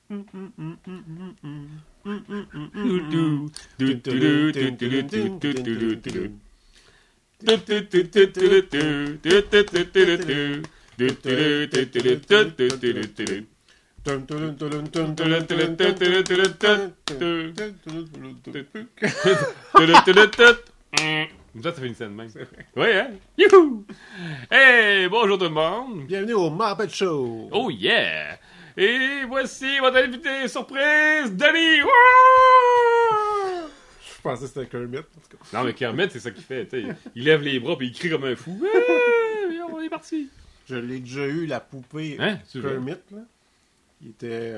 Ça finit ça de même. Oui, hein? Youhou! Hey, bonjour tout le monde! Bienvenue au Muppet Show! Oh yeah! Et voici votre invité surprise, Danny! Wouah! Je pensais que c'était Kermit, en tout cas. Non, mais Kermit, c'est ça qu'il fait, tu sais. Il lève les bras puis il crie comme un fou. Hey, on est parti! Je l'ai déjà eu, la poupée Hein? Kermit, là. Il était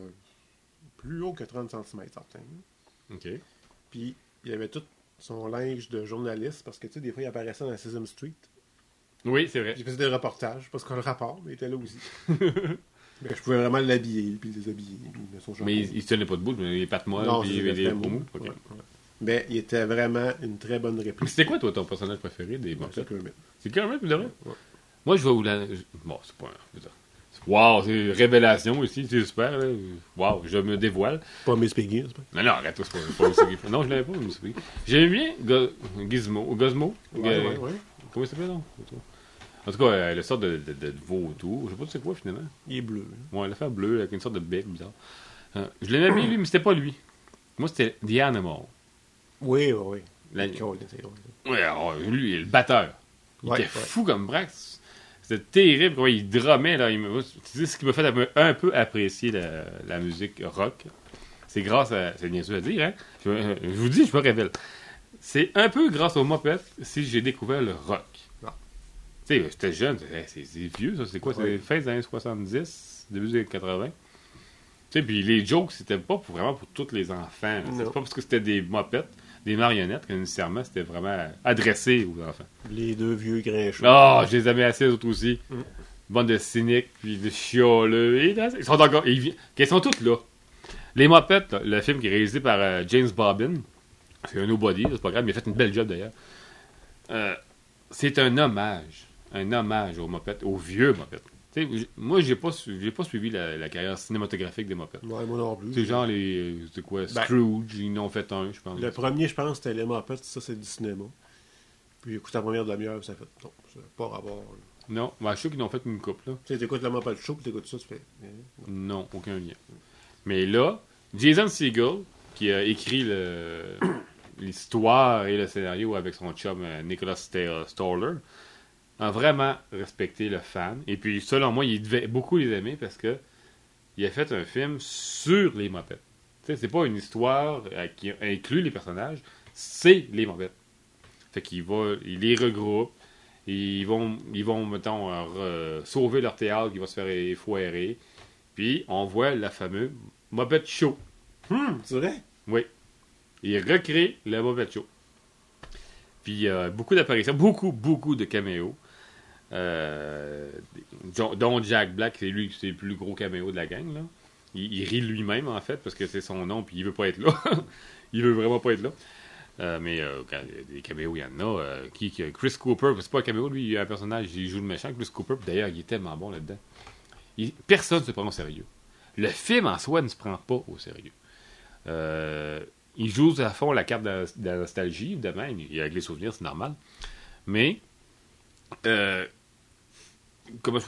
plus haut que 30 cm, certain. OK. Puis, il avait tout son linge de journaliste, parce que, tu sais, des fois, il apparaissait dans Sesame Street. Oui, c'est vrai. Il faisait des reportages, parce qu'on le rapport, mais il était là aussi. Mais je pouvais vraiment l'habiller, puis le déshabiller, puis mettre son chapeau. Mais il se tenait pas debout, mais les pattes molles, Non, puis il avait des très gros mou. mous. OK. Ouais. Mais il était vraiment une très bonne Mais réplique. c'était quoi, toi, ton personnage préféré des Muppets? C'est Kermit. C'est Kermit, vous devez? Ouais. Moi, je vais vous la... Bon, c'est pas... je veux dire, wow, c'est une révélation ici, c'est super, là. Wow, je me dévoile. Pas Miss Piggy, c'est pas? Non, arrête-toi, c'est pas Miss Piggy. Non, je l'avais pas, Miss Piggy. J'aime bien Gizmo. Gizmo? Ouais. Comment il s'appelle, non? En tout cas, le sorte de vautour. Je sais pas c'est quoi, finalement. Il est bleu. Ouais, l'affaire bleue, avec une sorte de bec bizarre. Je l'aimais bien, lui, mais c'était pas lui. Moi, c'était The Animal. Oui. La- C'est drôle. Ouais, lui, le batteur. Il Ouais, était fou comme Brax. C'était terrible comment il drummait. Là. Tu sais, ce qui m'a fait un peu apprécier la musique rock. C'est grâce à... C'est bien sûr à dire, hein? Je vous dis, je me révèle. C'est un peu grâce au Muppet si j'ai découvert le rock. Non. Tu sais, j'étais jeune. C'est vieux, ça. C'est quoi? C'est Ouais. fin des années 70, début des années 80. Tu sais, puis les jokes, c'était pas vraiment pour tous les enfants. là. C'est Non. pas parce que c'était des Muppets, des marionnettes, que nécessairement c'était vraiment adressé aux enfants. Les deux vieux grincheux. Ah, je les aimais assez, eux autres aussi. Bande de cyniques, puis de chioleux. Et là, ils sont encore... Ils sont tous là. Les Muppets, là, le film qui est réalisé par James Bobbin, c'est un nobody, c'est pas grave, mais il a fait une belle job d'ailleurs. C'est un hommage aux Muppets, aux vieux Muppets. Tu sais, moi, j'ai pas suivi la carrière cinématographique des Muppets. Ouais, moi non plus. C'est genre les... C'est quoi? Scrooge, ils en ont fait un, je pense. Le premier, je pense, c'était les Muppets. Ça, c'est du cinéma. Puis, écoute, la première demi-heure, ça fait... Non, ça n'a pas rapport. Là. Non, je suis sûr qu'ils en ont fait une couple, là. Tu sais, t'écoutes le Muppet Show, puis t'écoutes ça, tu fais... Non, aucun lien. Mais là, Jason Segel, qui a écrit l'histoire et le scénario avec son chum Nicholas Stoller, a vraiment respecté le fan. Et puis, selon moi, il devait beaucoup les aimer parce que il a fait un film sur les Muppets. Tu sais, c'est pas une histoire qui inclut les personnages, c'est les Muppets. Fait qu'il il les regroupe. Ils vont mettons, sauver leur théâtre qui va se faire effoirer. Puis, on voit la fameuse Muppet Show. C'est vrai? Oui. Il recrée le Muppet Show. Puis, il y a beaucoup d'apparitions, beaucoup de caméos. Dont Jack Black, c'est lui, c'est le plus gros caméo de la gang, là. Il rit lui-même, en fait, parce que c'est son nom, puis il veut pas être là. Il veut vraiment pas être là. Mais quand il y a des caméos, il y en a. Chris Cooper, c'est pas un caméo, lui, il y a un personnage, il joue le méchant. Chris Cooper, puis d'ailleurs, il est tellement bon là-dedans. Personne ne se prend au sérieux. Le film en soi ne se prend pas au sérieux. Il joue à fond la carte de la nostalgie, évidemment. Il y a avec les souvenirs, c'est normal. Mais, comment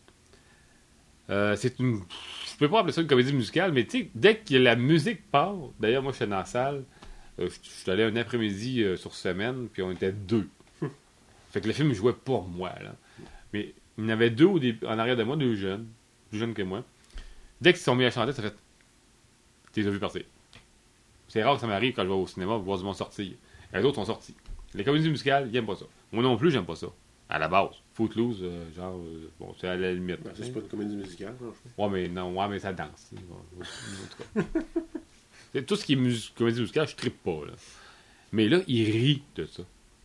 c'est une... Je peux pas appeler ça une comédie musicale, mais tu sais, dès que la musique part, d'ailleurs, moi, je suis dans la salle, je suis allé un après-midi sur semaine, puis on était deux. Fait que le film jouait pour moi, là. Mais il y en avait deux en arrière de moi, deux jeunes, plus jeunes que moi. Dès qu'ils se sont mis à chanter, ça fait... T'es déjà vu partir. C'est rare que ça m'arrive quand je vais au cinéma voir du monde sortir. Et les autres sont sortis. Les comédies musicales, ils n'aiment pas ça. Moi non plus, j'aime pas ça. À la base. Footloose, bon, c'est à la limite. Ben, ça, c'est pas une comédie musicale, franchement. Ouais, mais ça danse. En tout cas. Tout ce qui est comédie musicale, je trippe pas, là. Mais là, il rit de ça.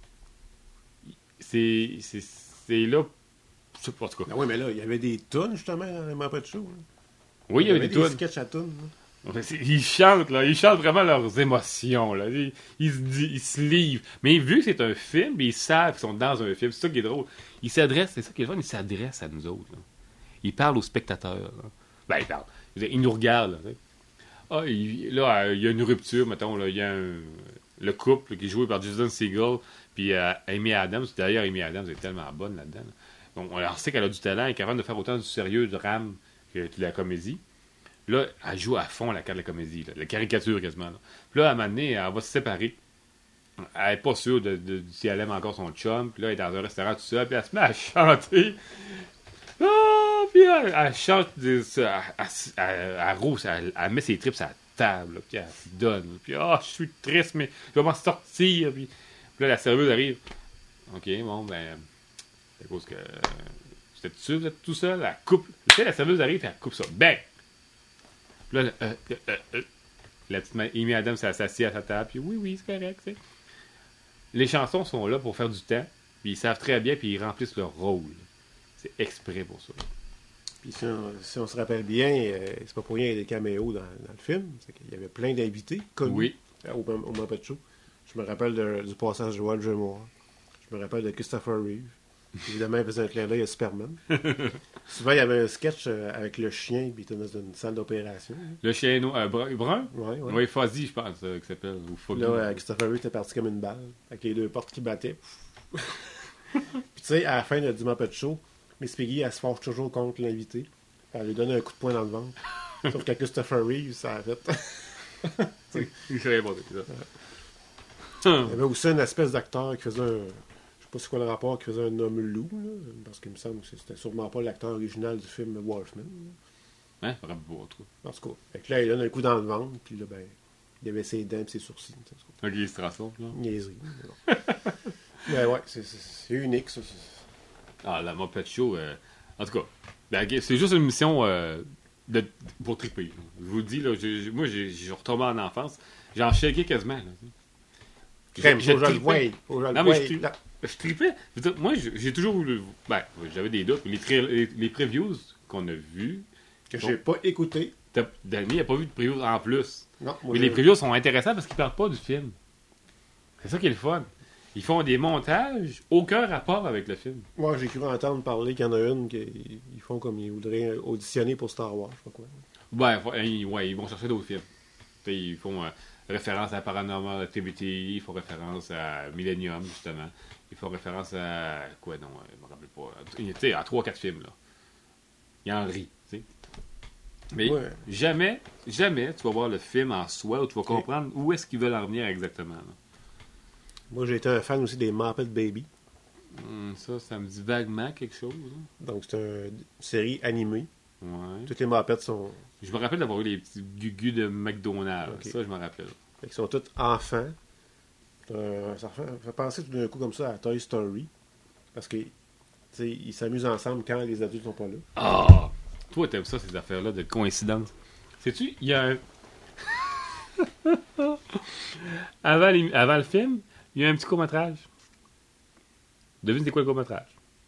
C'est là... Je sais pas, en tout cas. Ah oui, mais là, il y avait des tunes, justement, dans le Muppet Show. Hein. Oui, il y avait des tunes. sketchs à tunes. Hein. Ils chantent, là. Ils chantent vraiment leurs émotions, là. Ils se livrent. Mais vu que c'est un film, ils savent qu'ils sont dans un film. C'est ça qui est drôle. Ils s'adressent, c'est ça qui est drôle, ils s'adressent à nous autres, là. Ils parlent aux spectateurs, là. Ben, ils parlent. Je veux dire, il nous regarde, là. Tu sais. Ah, il y a une rupture, mettons, là. Il y a le couple qui est joué par Jason Segel puis Amy Adams. D'ailleurs, Amy Adams est tellement bonne là-dedans. Là. Donc, on sait qu'elle a du talent, elle est capable de faire autant du sérieux, de drame que de la comédie. Là, elle joue à fond la carte de la comédie, là, la caricature quasiment. Là. Puis là, à un moment donné, elle va se séparer. Elle n'est pas sûre si elle aime encore son chum. Puis là, elle est dans un restaurant tout seul, puis elle se met à chanter. Ah! Puis elle chante, elle rousse, elle met ses tripes à la table, là, puis elle se donne. Puis, je suis triste, mais je vais m'en sortir. Puis là, la serveuse arrive. OK, bon, ben, c'est à cause que vous êtes tout seul, elle coupe. Tu sais, la serveuse arrive, et elle coupe ça. Bang! Puis là, la petite Amy Adams s'assied à sa table, puis oui, c'est correct, tu sais. Les chansons sont là pour faire du temps, puis ils savent très bien, puis ils remplissent leur rôle. C'est exprès pour ça. Puis si on se rappelle bien, c'est pas pour rien qu'il y a des caméos dans le film. C'est qu'il y avait plein d'invités connus au Muppet Show. Je me rappelle du passage de Roger Moore. Je me rappelle de Christopher Reeve. Évidemment, il faisait un clin d'œil à Superman. Souvent, il y avait un sketch avec le chien, puis il était dans une salle d'opération. Le chien brun? Oui. Oui, Fuzzy, je pense, qu'il s'appelle. Ou Foggy. Là, Christopher Reeve était parti comme une balle, avec les deux portes qui battaient. Puis tu sais, à la fin du Muppet Show, Miss Piggy, elle se fâche toujours contre l'invité. Elle lui donne un coup de poing dans le ventre. Sauf qu'à Christopher Reeve, ça a fait. Il serait bon, ça. Il y avait aussi une espèce d'acteur qui faisait un. Je sais pas c'est quoi le rapport, qui faisait un homme loup, là, parce qu'il me semble que c'était sûrement pas l'acteur original du film Wolfman. Hein? Ça rappelle pas, trop. En tout cas. Fait que là, il donne un coup dans le ventre, puis là, ben, il avait ses dents et ses sourcils. Ok, il se transforme, là. Niaiserie. Mais ouais, c'est unique, ça. Ah, la Muppet Show, en tout cas, ben, c'est juste une mission pour triper. Je vous le dis, là, moi, j'ai retombé en enfance. J'en shakeais quasiment. Là. Crème, faut que je le voie. Non, mais je tripais. Moi, j'ai toujours voulu. Ben, j'avais des doutes. Les previews qu'on a vus. Que j'ai pas écouté. Danny n'a pas vu de previews en plus. Non, mais les previews sont intéressants parce qu'ils parlent pas du film. C'est ça qui est le fun. Ils font des montages, aucun rapport avec le film. Moi, j'ai cru entendre parler qu'il y en a une qu'ils font comme ils voudraient auditionner pour Star Wars, je sais pas quoi. Ouais, ils vont chercher d'autres films. Ils font référence à Paranormal Activity, ils font référence à Millennium, justement. Ils font référence à... Quoi, non, je me rappelle pas. Tu sais, à 3-4 films, là. Ils en rient, tu sais. Mais jamais tu vas voir le film en soi où tu vas comprendre où est-ce qu'ils veulent en venir exactement, là. Moi, j'ai été un fan aussi des Muppet Baby. Ça me dit vaguement quelque chose. Hein. Donc, c'est une série animée. Ouais. Toutes les Muppets sont... Je me rappelle d'avoir eu les petits gugus de McDonald's. Okay. Ça, je me rappelle. Ils sont tous enfants. Ça fait penser tout d'un coup comme ça à Toy Story. Parce que ils s'amusent ensemble quand les adultes sont pas là. Ah! Toi, t'aimes ça, ces affaires-là de coïncidence. Sais-tu, il y a un... avant le film, il y a un petit court-métrage. Devine c'est quoi le court-métrage?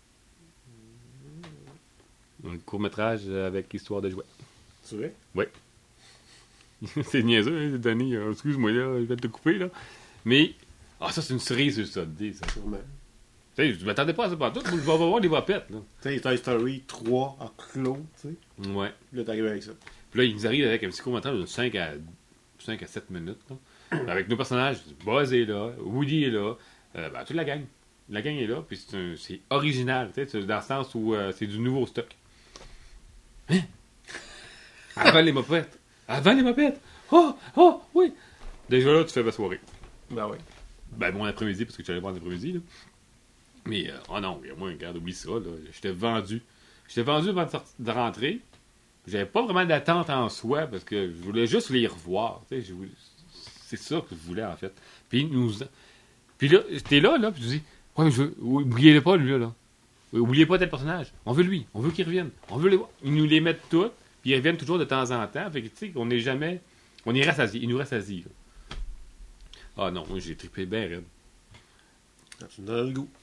Un court-métrage avec histoire de jouets. C'est vrai? Oui. C'est niaiseux, hein, Danny. Excuse-moi, là, je vais te couper, là. Mais, ça, c'est une cerise sur ça, ça. Sûrement. Tu sais, je m'attendais pas à ça partout. Je vais voir des vapettes, là. Tu sais, Toy Story 3 en clos, tu sais. Ouais. Puis là, t'arrives avec ça. Puis là, ils nous arrivent avec un petit court-métrage de 5 à 7 minutes, là. Avec nos personnages. Buzz est là, Woody est là, toute la gang. La gang est là, puis c'est original, tu sais, dans le sens où c'est du nouveau stock. Hein? Avant les mopettes! Oh, oui! Déjà là, tu fais ma soirée. Ben oui. Ben, mon après-midi, parce que tu allais voir l'après-midi, là. Mais, non, moi, regarde, oublie ça, là. J'étais vendu. Avant de rentrer. J'avais pas vraiment d'attente en soi, parce que je voulais juste les revoir, tu sais. C'est ça que je voulais, en fait. Puis là, t'es là, puis tu dis, ouais, mais oubliez-le pas, lui, là. Oubliez pas tel personnage. On veut lui. On veut qu'il revienne. On veut les voir. Ils nous les mettent tous, puis ils reviennent toujours de temps en temps. Fait que, tu sais, on n'est jamais... On est rassasiés. Ils nous rassasient, là. Ah non, moi, j'ai trippé bien raide. Tu me donnes le goût.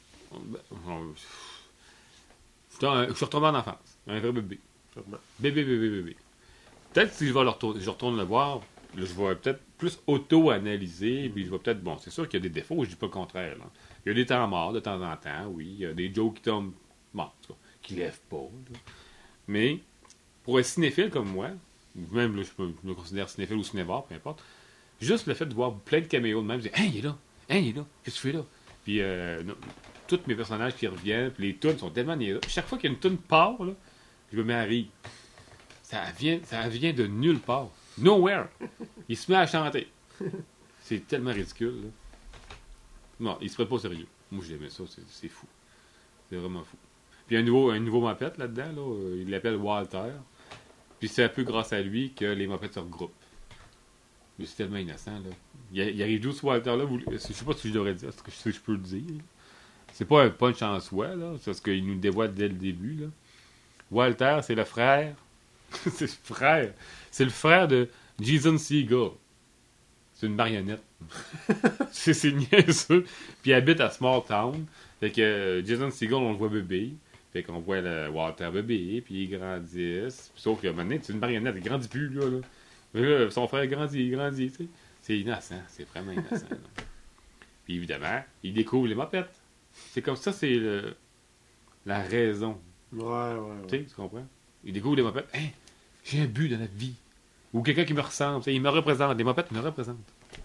Je suis retombé en enfance. Un vrai bébé. Sûrement. Bébé. Peut-être que si je retourne le voir, là, je vais peut-être plus auto-analyser, puis je vais peut-être... Bon, c'est sûr qu'il y a des défauts, je dis pas le contraire, là. Il y a des temps morts de temps en temps, oui. Il y a des jokes qui tombent... Bon, en tout cas, qui lèvent pas, là. Mais, pour un cinéphile comme moi, ou même, là, je me considère cinéphile ou cinévore, peu importe. Juste le fait de voir plein de caméos de même, je dis, hey, il est là, hey, il est là, qu'est-ce que tu fais là? Puis, tous mes personnages qui reviennent, puis les tunes sont tellement niaiseux. Chaque fois qu'il y a une tune part, là, je me mets à rire. Ça vient de nulle part. Nowhere. Il se met à chanter. C'est tellement ridicule, là. Non, il se prête pas au sérieux. Moi, j'aimais ça, c'est fou. C'est vraiment fou. Puis, un nouveau mopette là-dedans, là, il l'appelle Walter. Puis, c'est un peu grâce à lui que les mopettes se regroupent. Mais c'est tellement innocent, là. Il arrive d'où ce Walter-là? Je sais pas si je devrais dire, est-ce que je peux le dire? C'est pas un punch en soi, là. C'est parce qu'il nous le dévoile dès le début, là. Walter, c'est le frère. C'est le frère de Jason Segel. C'est une marionnette. c'est niaiseux. Puis il habite à Small Town. Fait que Jason Segel, on le voit bébé. Fait qu'on voit le Walter bébé, puis il grandit. Sauf que maintenant, c'est une marionnette, il grandit plus, là. Là, son frère grandit, tu sais. C'est innocent, c'est vraiment innocent. Là. Puis évidemment, il découvre les mopettes. C'est comme ça, c'est la raison. Ouais. Tu sais, tu comprends? Il découvre les mopettes. Hein, j'ai un but dans la vie. Ou quelqu'un qui me ressemble. Il me représente. Les mopettes me représentent.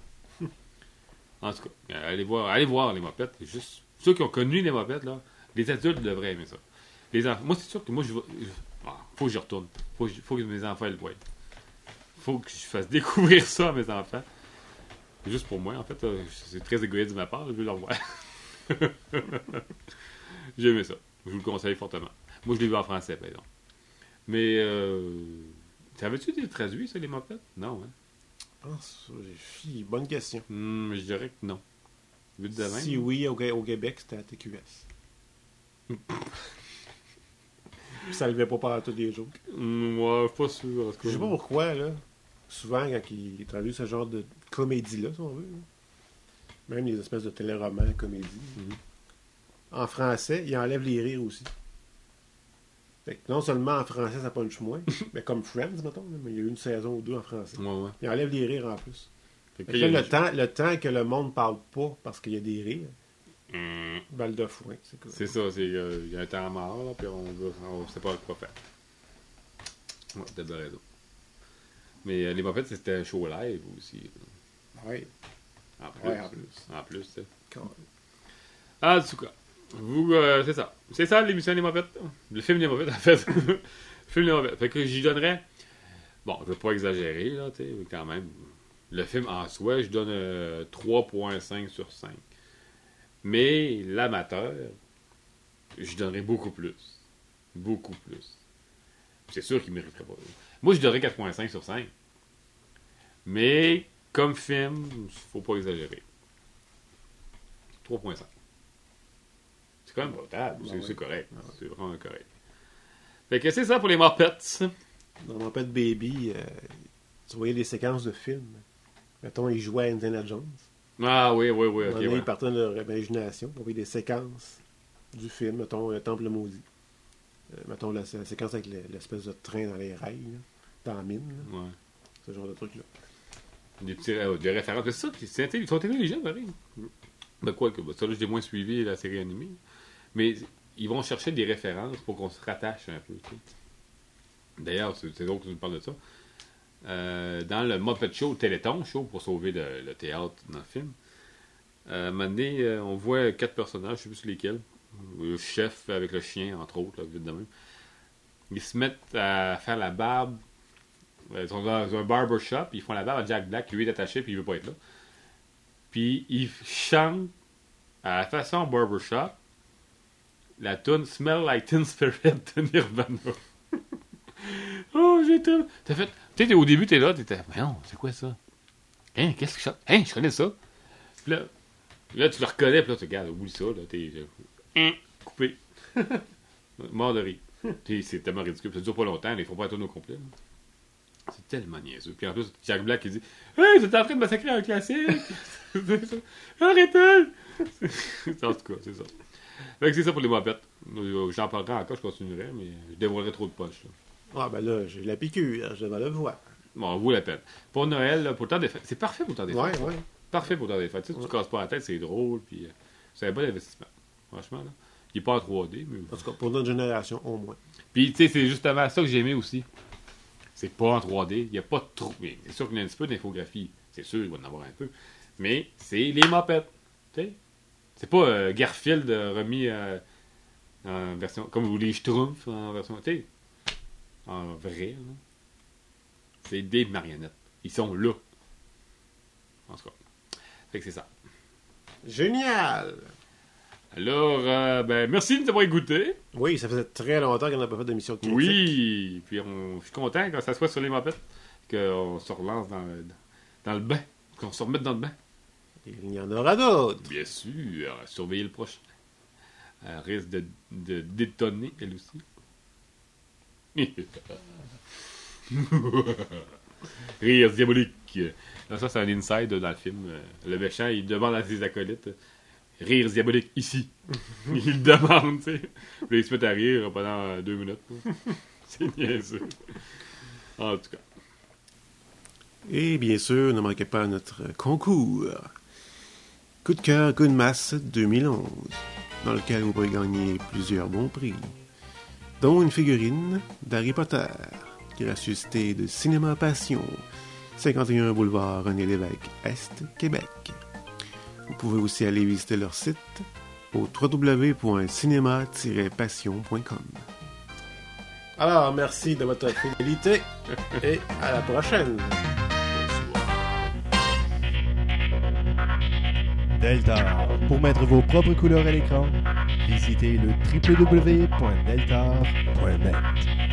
En tout cas, allez voir les mopettes. Juste ceux qui ont connu les mopettes, là, les adultes devraient aimer ça. Les enfants, moi, c'est sûr que moi, faut que je retourne. Faut que mes enfants le voient. Faut que je fasse découvrir ça à mes enfants. Juste pour moi, en fait. C'est très égoïste de ma part. Je veux leur voir. J'ai aimé ça. Je vous le conseille fortement. Moi, je l'ai vu en français, par exemple. Mais, savais-tu été traduit, ça, les mopettes? Non, hein? Bonne question. Je dirais que non. Vite de même. Si oui, au Québec, c'était à TQS. Ça ne levait pas par tous les jours. Moi, je suis pas sûr. Je sais pas pourquoi, là. Souvent, quand ils traduisent ce genre de comédie-là, si on veut, là, même les espèces de téléromans, comédies, en français, ils enlèvent les rires aussi. Fait que non seulement en français, ça punch moins, mais comme Friends, mettons, là, mais il y a eu une saison ou deux en français. Ouais. Ils enlèvent les rires en plus. Fait que là, le temps que le monde parle pas parce qu'il y a des rires, balle de foin. C'est ça, il y a un temps mort, là, puis on sait pas quoi faire. Ouais, t'as bien raison. Mais les mopettes, c'était un show live aussi. Oui. En plus, tu sais. En tout cas, c'est ça. C'est ça l'émission des mopettes. Le film des mopettes, en fait. Le film des mopettes. Fait que j'y donnerais. Bon, je veux pas exagérer, là, tu sais, quand même. Le film en soi, je donne 3,5 sur 5. Mais l'amateur, je donnerais beaucoup plus. Beaucoup plus. C'est sûr qu'il mériterait pas. Moi, je donnerais 4,5 sur 5. Mais, comme film, faut pas exagérer. 3,5. C'est quand même potable. C'est correct. C'est vraiment correct. Fait que c'est ça pour les Muppets. Dans Muppet Baby, tu voyais les séquences de films. Mettons, ils jouaient à Indiana Jones. Ah oui, ok. Ils partaient de leur imagination. On voyait des séquences du film. Mettons, le Temple maudit. Mettons, la séquence avec l'espèce de train dans les rails, là, dans la mine. Là. Ouais. Ce genre de truc-là. Des références. C'est ça, ils sont intelligents, pareil. Ben quoi que, ça là, j'ai moins suivi la série animée. Mais ils vont chercher des références pour qu'on se rattache un peu. Tu sais. D'ailleurs, c'est drôle que tu nous parles de ça. Dans le Muppet Show, le Téléthon Show, pour sauver le théâtre dans le film, à un moment donné, on voit 4 personnages, je ne sais plus lesquels. Le chef avec le chien, entre autres, là, vite de même. Ils se mettent à faire la barbe. Ils sont dans un barbershop, ils font la barbe à Jack Black, qui lui est attaché, puis il veut pas être là. Puis ils chantent à la façon barbershop la tune Smell Like Teen Spirit de Nirvana. Oh, j'ai tout. T'as fait. Tu sais, au début, t'es là, t'étais. Mais non, c'est quoi ça? Hein, qu'est-ce que je chante? Hein, je connais ça. Puis là, tu le reconnais, puis là, tu regardes, oublie ça, là, t'es. Coupé. Mort de rire. C'est tellement ridicule. Ça dure pas longtemps, ils font pas la tune au complet. Là. C'est tellement niaiseux. Puis en plus, Jack Black, il dit hey, vous êtes en train de massacrer un classique! Arrêtez! En tout cas, c'est ça. Fait que c'est ça pour les mopettes. J'en parlerai encore, je continuerai, mais je dévoilerai trop de poches. Là. Ah, ben là, j'ai la piqûre, je devrais le voir. Bon, vaut la peine. Pour Noël, là, pour le temps des fêtes, c'est parfait pour le temps des fêtes. Ouais. Parfait pour le temps des fêtes. Tu sais, tu te casses pas la tête, c'est drôle, puis c'est un bon investissement. Franchement, là. Il est pas en 3D, mais. En tout cas, pour notre génération, au moins. Puis, tu sais, c'est justement ça que j'ai aimé aussi. C'est pas en 3D. Il n'y a pas trop. C'est sûr qu'il y a un petit peu d'infographie. C'est sûr, il va en avoir un peu. Mais c'est les mopettes. T'sais? C'est pas Garfield remis en version. Comme les Schtroumpfs en version. T'sais? En vrai. Là. C'est des marionnettes. Ils sont là. En tout cas. Fait que c'est ça. Génial! Alors, merci de nous avoir écoutés. Oui, ça faisait très longtemps qu'on n'a pas fait d'émission de critique. Oui, puis je suis content quand ça soit sur les mopettes, qu'on se relance dans le bain, qu'on se remette dans le bain. Il y en aura d'autres. Bien sûr, surveillez le prochain. Elle risque de détonner, elle aussi. Rire diabolique. Là, ça, c'est un inside dans le film. Le méchant, il demande à ses acolytes rire diabolique ici. Il le demande, tu sais. Puis il se met à rire pendant 2 minutes. C'est niaiseux. En tout cas. Et bien sûr, ne manquez pas notre concours. Coup de cœur, coup de masse 2011, dans lequel vous pourrez gagner plusieurs bons prix, dont une figurine d'Harry Potter, qui est ressuscité de Cinéma Passion, 51 boulevard René Lévesque Est, Québec. Vous pouvez aussi aller visiter leur site au www.cinema-passion.com. Alors, merci de votre fidélité et à la prochaine. Deltar. Pour mettre vos propres couleurs à l'écran, visitez le www.deltar.net.